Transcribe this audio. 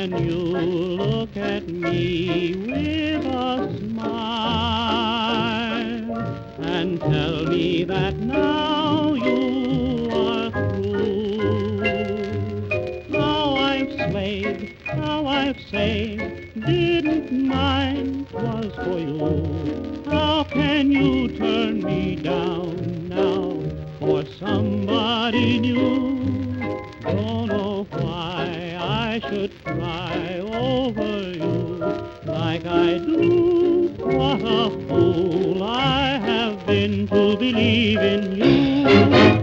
can you look at me with a smile and tell me that now you are through? Now I've slaved, now I've saved, didn't mind 'twas for you. How can you turn me down now for somebody new? Don't know why I should cry over you like I do. What a fool I have been to believe in you.